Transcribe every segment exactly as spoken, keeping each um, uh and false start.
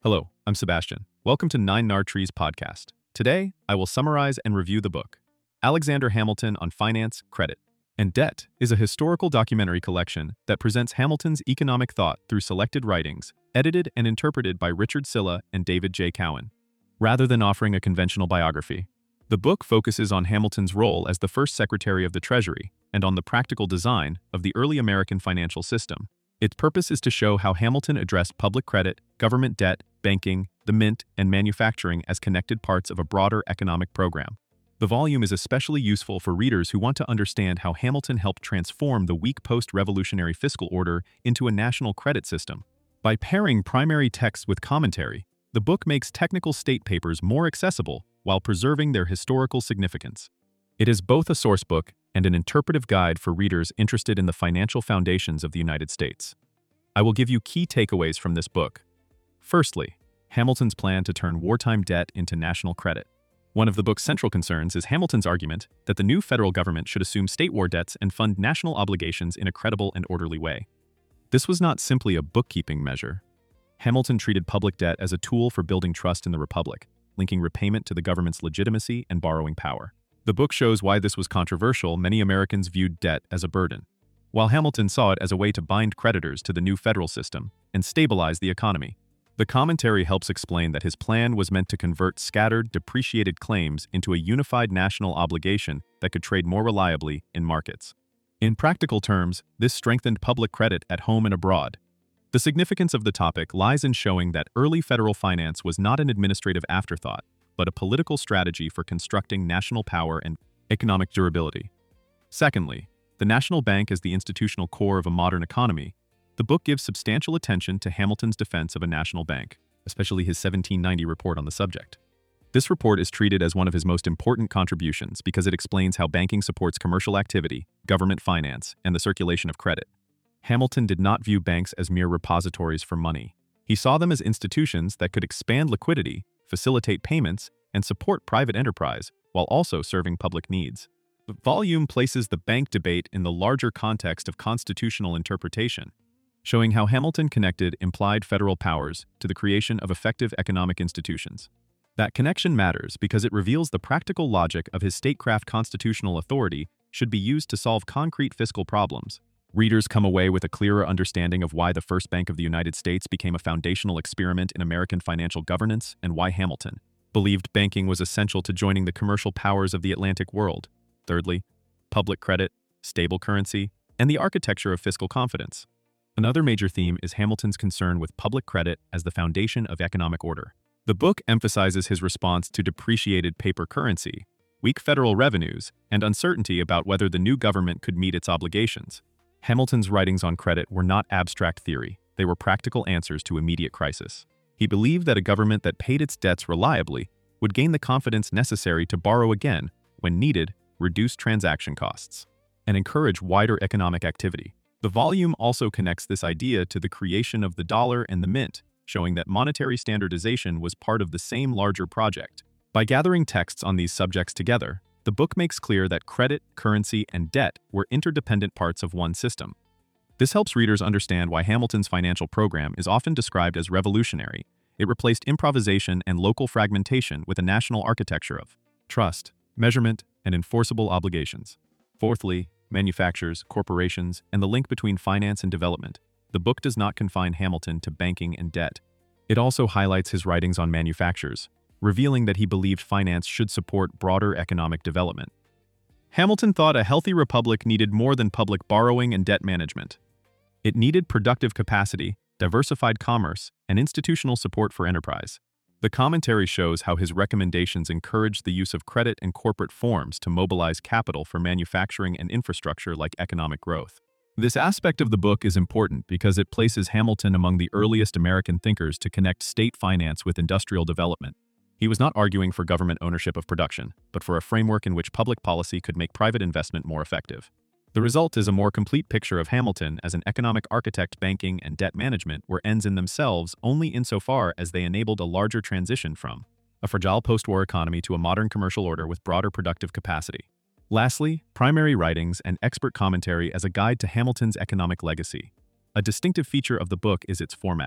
Hello, I'm Sebastian. Welcome to Nine Nar Trees podcast. Today, I will summarize and review the book. Alexander Hamilton on Finance, Credit, and Debt is a historical documentary collection that presents Hamilton's economic thought through selected writings, edited and interpreted by Richard Silla and David J. Cowan. Rather than offering a conventional biography, the book focuses on Hamilton's role as the first Secretary of the Treasury and on the practical design of the early American financial system. Its purpose is to show how Hamilton addressed public credit, government debt, banking, the mint, and manufacturing as connected parts of a broader economic program. The volume is especially useful for readers who want to understand how Hamilton helped transform the weak post-revolutionary fiscal order into a national credit system. By pairing primary text with commentary, the book makes technical state papers more accessible while preserving their historical significance. It is both a sourcebook and an interpretive guide for readers interested in the financial foundations of the United States. I will give you key takeaways from this book. Firstly, Hamilton's plan to turn wartime debt into national credit. One of the book's central concerns is Hamilton's argument that the new federal government should assume state war debts and fund national obligations in a credible and orderly way. This was not simply a bookkeeping measure. Hamilton treated public debt as a tool for building trust in the republic, linking repayment to the government's legitimacy and borrowing power. The book shows why this was controversial. Many Americans viewed debt as a burden, while Hamilton saw it as a way to bind creditors to the new federal system and stabilize the economy. The commentary helps explain that his plan was meant to convert scattered, depreciated claims into a unified national obligation that could trade more reliably in markets. In practical terms, this strengthened public credit at home and abroad. The significance of the topic lies in showing that early federal finance was not an administrative afterthought, but a political strategy for constructing national power and economic durability. Secondly, the national bank as the institutional core of a modern economy. The book gives substantial attention to Hamilton's defense of a national bank, especially his seventeen ninety report on the subject. This report is treated as one of his most important contributions because it explains how banking supports commercial activity, government finance, and the circulation of credit. Hamilton did not view banks as mere repositories for money. He saw them as institutions that could expand liquidity, facilitate payments, and support private enterprise while also serving public needs. The volume places the bank debate in the larger context of constitutional interpretation, showing how Hamilton connected implied federal powers to the creation of effective economic institutions. That connection matters because it reveals the practical logic of his statecraft. Constitutional authority should be used to solve concrete fiscal problems. Readers come away with a clearer understanding of why the First Bank of the United States became a foundational experiment in American financial governance and why Hamilton believed banking was essential to joining the commercial powers of the Atlantic world. Thirdly, public credit, stable currency, and the architecture of fiscal confidence. Another major theme is Hamilton's concern with public credit as the foundation of economic order. The book emphasizes his response to depreciated paper currency, weak federal revenues, and uncertainty about whether the new government could meet its obligations. Hamilton's writings on credit were not abstract theory, they were practical answers to immediate crisis. He believed that a government that paid its debts reliably would gain the confidence necessary to borrow again when needed, reduce transaction costs, and encourage wider economic activity. The volume also connects this idea to the creation of the dollar and the mint, showing that monetary standardization was part of the same larger project. By gathering texts on these subjects together, the book makes clear that credit, currency, and debt were interdependent parts of one system. This helps readers understand why Hamilton's financial program is often described as revolutionary. It replaced improvisation and local fragmentation with a national architecture of trust, measurement, and enforceable obligations. Fourthly, manufacturers, corporations, and the link between finance and development. The book does not confine Hamilton to banking and debt. It also highlights his writings on manufacturers, revealing that he believed finance should support broader economic development. Hamilton thought a healthy republic needed more than public borrowing and debt management. It needed productive capacity, diversified commerce, and institutional support for enterprise. The commentary shows how his recommendations encouraged the use of credit and corporate forms to mobilize capital for manufacturing and infrastructure like economic growth. This aspect of the book is important because it places Hamilton among the earliest American thinkers to connect state finance with industrial development. He was not arguing for government ownership of production, but for a framework in which public policy could make private investment more effective. The result is a more complete picture of Hamilton as an economic architect. Banking and debt management were ends in themselves only insofar as they enabled a larger transition from a fragile post-war economy to a modern commercial order with broader productive capacity. Lastly, primary writings and expert commentary as a guide to Hamilton's economic legacy. A distinctive feature of the book is its format.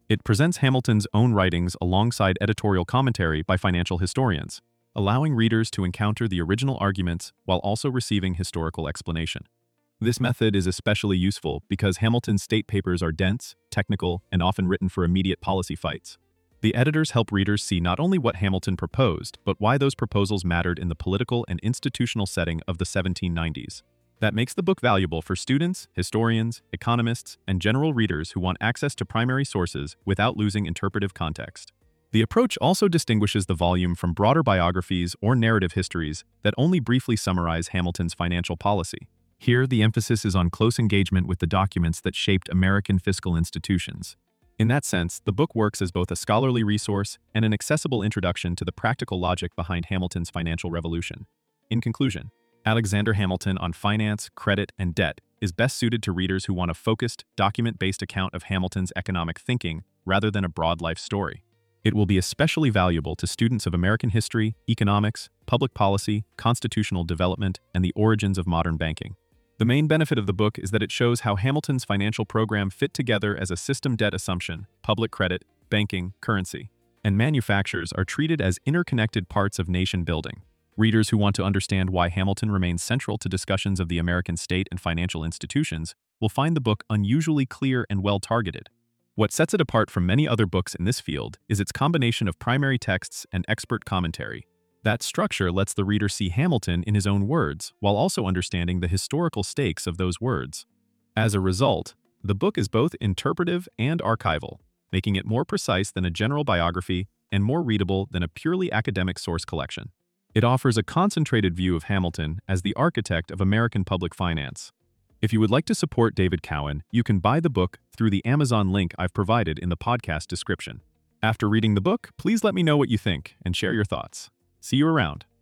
It presents Hamilton's own writings alongside editorial commentary by financial historians, allowing readers to encounter the original arguments while also receiving historical explanation. This method is especially useful because Hamilton's state papers are dense, technical, and often written for immediate policy fights. The editors help readers see not only what Hamilton proposed, but why those proposals mattered in the political and institutional setting of the seventeen nineties. That makes the book valuable for students, historians, economists, and general readers who want access to primary sources without losing interpretive context. The approach also distinguishes the volume from broader biographies or narrative histories that only briefly summarize Hamilton's financial policy. Here, the emphasis is on close engagement with the documents that shaped American fiscal institutions. In that sense, the book works as both a scholarly resource and an accessible introduction to the practical logic behind Hamilton's financial revolution. In conclusion, Alexander Hamilton on Finance, Credit, and Debt is best suited to readers who want a focused, document-based account of Hamilton's economic thinking rather than a broad life story. It will be especially valuable to students of American history, economics, public policy, constitutional development, and the origins of modern banking. The main benefit of the book is that it shows how Hamilton's financial program fit together as a system debt assumption, public credit, banking, currency, and manufactures are treated as interconnected parts of nation building. Readers who want to understand why Hamilton remains central to discussions of the American state and financial institutions will find the book unusually clear and well-targeted. What sets it apart from many other books in this field is its combination of primary texts and expert commentary. That structure lets the reader see Hamilton in his own words, while also understanding the historical stakes of those words. As a result, the book is both interpretive and archival, making it more precise than a general biography and more readable than a purely academic source collection. It offers a concentrated view of Hamilton as the architect of American public finance. If you would like to support David Cowan, you can buy the book through the Amazon link I've provided in the podcast description. After reading the book, please let me know what you think and share your thoughts. See you around.